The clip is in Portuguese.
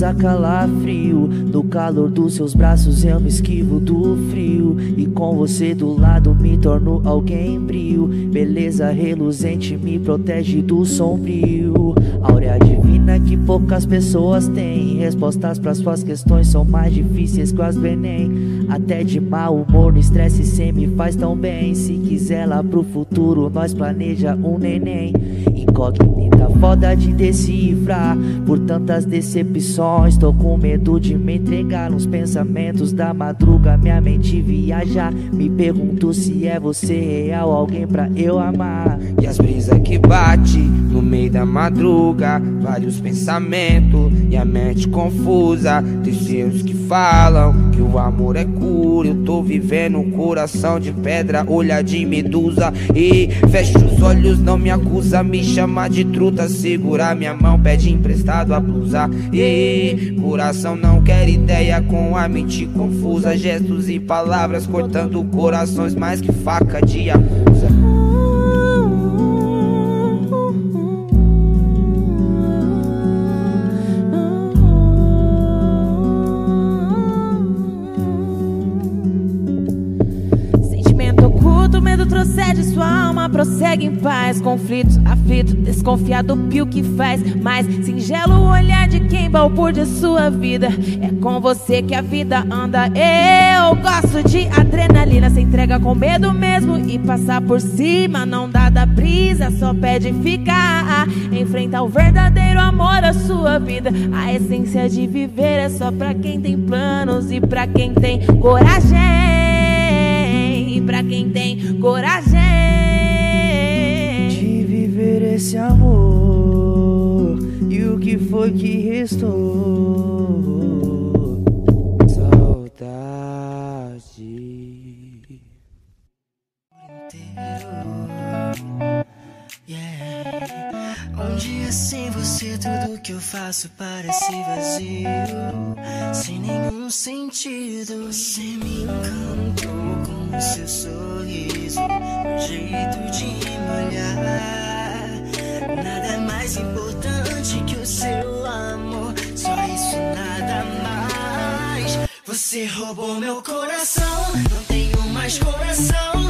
causa calafrio. No calor dos seus braços eu me esquivo do frio, e com você do lado me torno alguém brio. Beleza reluzente me protege do sombrio. Áurea divina que poucas pessoas têm. Respostas para suas questões são mais difíceis que as do Enem. Até de mau humor no estresse cê me faz tão bem. Se quiser lá pro futuro nós planeja um neném. Incógnita foda de decifrar, por tantas decepções tô com medo de me entregar nos pensamentos da madruga. Minha mente viaja, me pergunto se é você real, alguém pra eu amar. E as brisas que bate no meio da madruga, vários pensamentos e a mente confusa. Terceiros que falam que o amor é cura, eu tô vivendo um coração de pedra, olhar de medusa. E fecha os olhos, não me acusa, me chama de truta, segurar minha mão, pede emprestado a blusa. E coração não quer ideia, com a mente confusa, gestos e palavras cortando corações mais que faca de acusa. Medo procede, sua alma prossegue em paz. Conflito, aflito, desconfiado, pio que faz mais singelo o olhar de quem balbucia sua vida. É com você que a vida anda. Eu gosto de adrenalina, se entrega com medo mesmo e passar por cima. Não dá da brisa, só pede ficar. Enfrenta o verdadeiro amor da sua vida. A essência de viver é só pra quem tem planos e pra quem tem coragem. Pra quem tem coragem de viver esse amor. E o que foi que restou? Saudade. Um dia sem você tudo que eu faço parece vazio, sem nenhum sentido. Você me encantou com o seu sorriso, o jeito de me olhar. Nada é mais importante que o seu amor, só isso, nada mais. Você roubou meu coração, não tenho mais coração.